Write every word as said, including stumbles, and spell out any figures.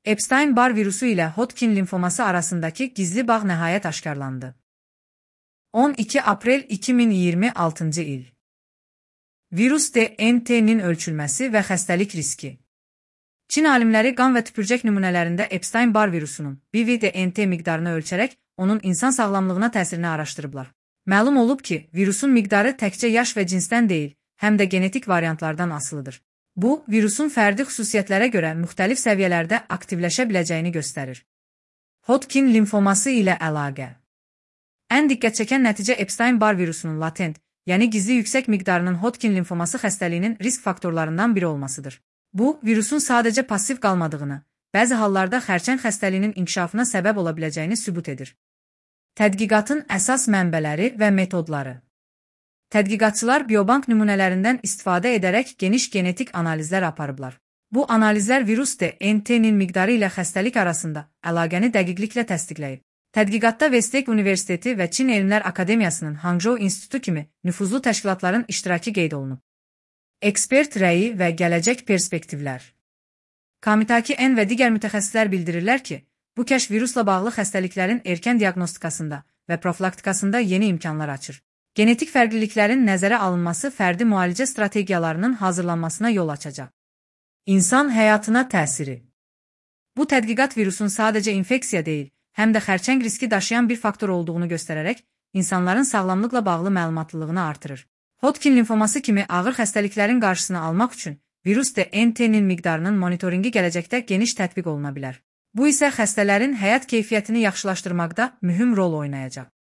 Epstein-Barr virusu ilə Hodgkin limfoması arasındakı gizli bağ nəhayət aşkarlandı. on iki aprel iki min iyirmi altıncı il. Virus D N T-nin ölçülməsi və xəstəlik riski. Çin alimləri qan və tüpürcək nümunələrində Epstein-Barr virusunun B V D N T miqdarını ölçərək onun insan sağlamlığına təsirini araşdırıblar. Məlum olub ki, virusun miqdarı təkcə yaş və cinsdən deyil, həm də genetik variantlardan asılıdır. Bu, virusun fərdi xüsusiyyətlərə görə müxtəlif səviyyələrdə aktivləşə biləcəyini göstərir. Hodgkin limfoması ilə əlaqə. Ən diqqət çəkən nəticə Epstein-Barr virusunun latent, yəni gizli yüksək miqdarının Hodgkin limfoması xəstəliyinin risk faktorlarından biri olmasıdır. Bu, virusun sadəcə passiv qalmadığını, bəzi hallarda xərçəng xəstəliyinin inkişafına səbəb ola biləcəyini sübut edir. Tədqiqatın əsas mənbələri və metodları. Tədqiqatçılar biobank nümunələrindən istifadə edərək geniş genetik analizlər aparıblar. Bu analizlər virus D N T-nin miqdarı ilə xəstəlik arasında əlaqəni dəqiqliklə təsdiqləyib. Tədqiqatda Westlake Universiteti və Çin Elmlər Akademiyasının Hangzhou İnstitutu kimi nüfuzlu təşkilatların iştirakı qeyd olunub. Ekspert rəyi və gələcək perspektivlər. Kamitaki N və digər mütəxəssislər bildirirlər ki, bu kəşf virusla bağlı xəstəliklərin erkən diaqnostikasında və profilaktikasında yeni imkanlar açır. Genetik fərqliliklərin nəzərə alınması fərdi müalicə strategiyalarının hazırlanmasına yol açacaq. İnsan həyatına təsiri. Bu tədqiqat virusun sadəcə infeksiya deyil, həm də xərçəng riski daşıyan bir faktor olduğunu göstərərək, insanların sağlamlıqla bağlı məlumatlılığını artırır. Hodgkin limfoması kimi ağır xəstəliklərin qarşısını almaq üçün virus D N T-nin miqdarının monitoringi gələcəkdə geniş tətbiq oluna bilər. Bu isə xəstələrin həyat keyfiyyətini yaxşılaşdırmaqda mühüm rol oynayacaq.